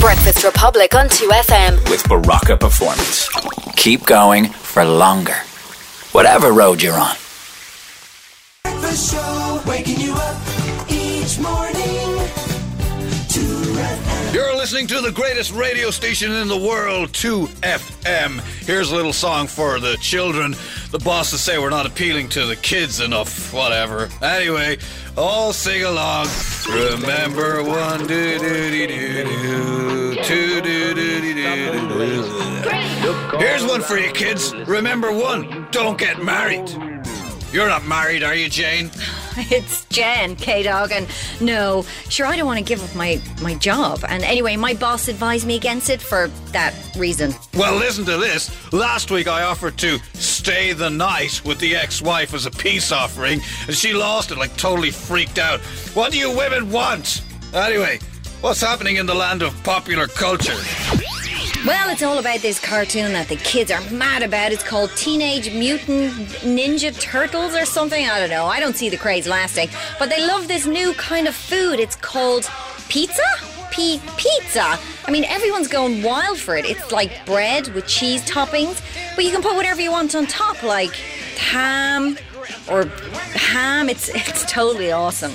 Breakfast Republic on 2FM. With Baraka Performance. Keep going for longer. Whatever road you're on. Breakfast show, waking you up each morning. 2FM. You're listening to the greatest radio station in the world, 2FM. Here's a little song for the children. The bosses say we're not appealing to the kids enough. Whatever. Anyway, all sing along. Remember one, do-do-do-do-do, two-do-do-do-do-do. Here's one for you kids. Remember one, don't get married. You're not married, are you, Jane? It's Jen, K-Dog, and no, sure, I don't want to give up my job. And anyway, my boss advised me against it for that reason. Well, listen to this. Last week I offered to stay the night with the ex-wife as a peace offering, and she lost it, like totally freaked out. What do you women want? Anyway, what's happening in the land of popular culture? Well, it's all about this cartoon that the kids are mad about. It's called Teenage Mutant Ninja Turtles or something. I don't know. I don't see the craze lasting. But they love this new kind of food. It's called pizza? Pizza. I mean, everyone's going wild for it. It's like bread with cheese toppings. But you can put whatever you want on top, like ham. It's totally awesome.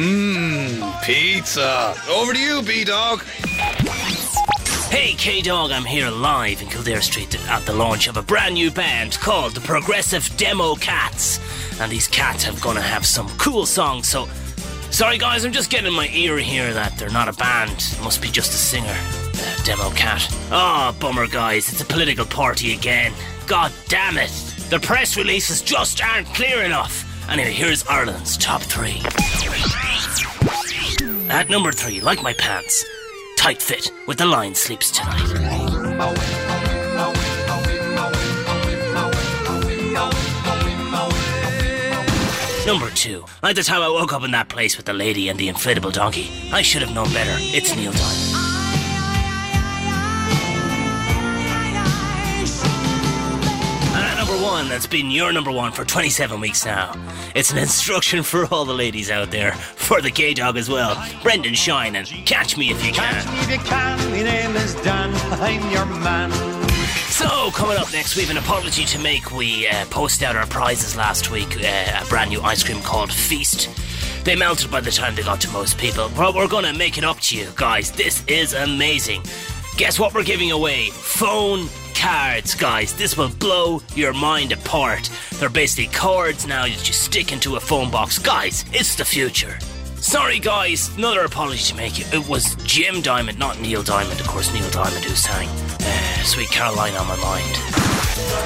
Pizza. Over to you, B-Dog. Hey K-Dog, I'm here live in Kildare Street at the launch of a brand new band called the Progressive Demo Cats. And these cats are gonna have some cool songs, so... Sorry guys, I'm just getting in my ear here that they're not a band. It must be just a singer. Demo Cat. Oh, bummer guys, it's a political party again. God damn it. The press releases just aren't clear enough. Anyway, here's Ireland's top 3. At number 3, like my pants, tight fit with the Lion Sleeps Tonight. Number 2, like the time I woke up in that place with the lady and the inflatable donkey. I should have known better. It's Neil Diamond. And at number 1, that's been your number 1 for 27 weeks now. It's an instruction for all the ladies out there, for the K-Dog as well. Brendan Shine and Catch Me If You Can. Catch me if you can, my name is Dan, I'm your man. So, coming up next, we have an apology to make. We posted out our prizes last week, a brand new ice cream called Feast. They melted by the time they got to most people, but we're going to make it up to you, guys. This is amazing. Guess what we're giving away? Phone cards, guys. This will blow your mind apart. They're basically cards now that you stick into a phone box. Guys, it's the future. Sorry guys, another apology to make. It was Jim Diamond, not Neil Diamond. Of course, Neil Diamond who sang Sweet Caroline on My Mind.